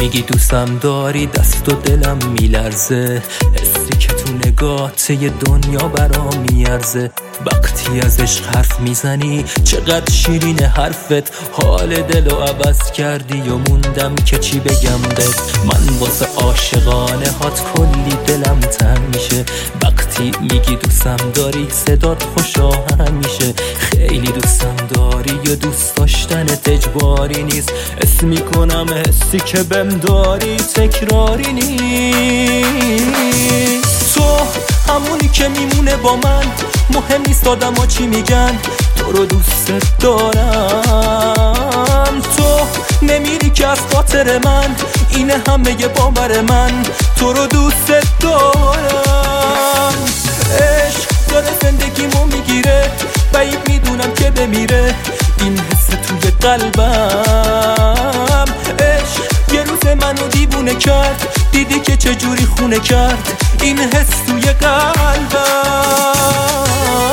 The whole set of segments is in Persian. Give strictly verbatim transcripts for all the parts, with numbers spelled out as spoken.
میگی دوستم داری، دست و دلم میلرزه، حسی که تو نگات یه دنیا برام میارزه. وقتی از عشق حرف میزنی چقدر شیرین حرفت، حال دلو عوض کردی و موندم که چی بگم بهت. من واسه عاشقانه هات کلی دلم تنگ میشه، وقتی میگی دوستم داری صدات خوش آهنگ میشه. خیلی دوستم داری یا دوست داشتنت اجباری نیست، حس میکنم حسی که بهم داری تکراری نیست. تو همونی که میمونه با من، مهم نیست آدم ها چی میگن، تو رو دوست دارم. تو نمیری که از خاطر من، اینه همه باور من، تو رو دوست دارم. عشق داره زندگیمو میگیره، بعید میدونم که بمیره این حس توی قلبم. عشق یه روز منو دیوونه کرد، دیدی که چجوری خونه کرد این حس توی قلبم.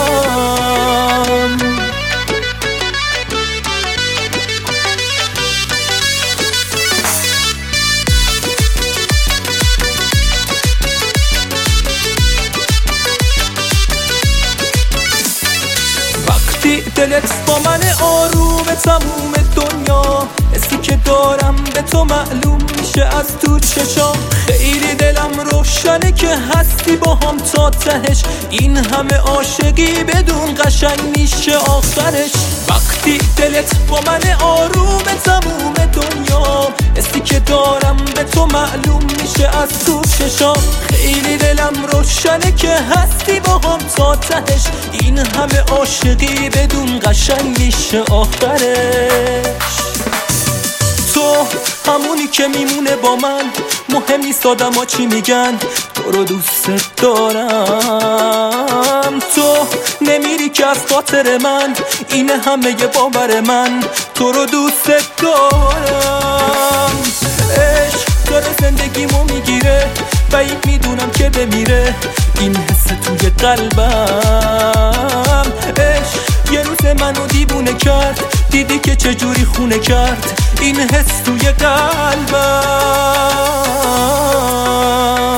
وقتی دلت با من آروم تموم دنیا، حسی که دارم به تو معلوم میشه از تو چشام. خیلی دلم روشنه که هستی با هم تا تهش، این همه عاشقی بدون قشنگ میشه آخرش. وقتی دلت با من آروم تموم دنیا، حسی که دارم به تو معلوم میشه از تو چشام. خیلی دلم روشنه که هستی با هم تا تهش، این همه عاشقی بدون قشنگ میشه آخرش. تو همونی که میمونه با من، مهم نیست آدم ها چی میگن، تو رو دوست دارم. تو نمیری که از خاطر من، اینه همه باور من، تو رو دوست دارم. عشق داره زندگیمو میگیره، بعید میدونم که بمیره این حس توی قلبم. عشق یه روز منو دیوونه کرد، دیدی که چجوری خونه کرد این حس توی قلبم.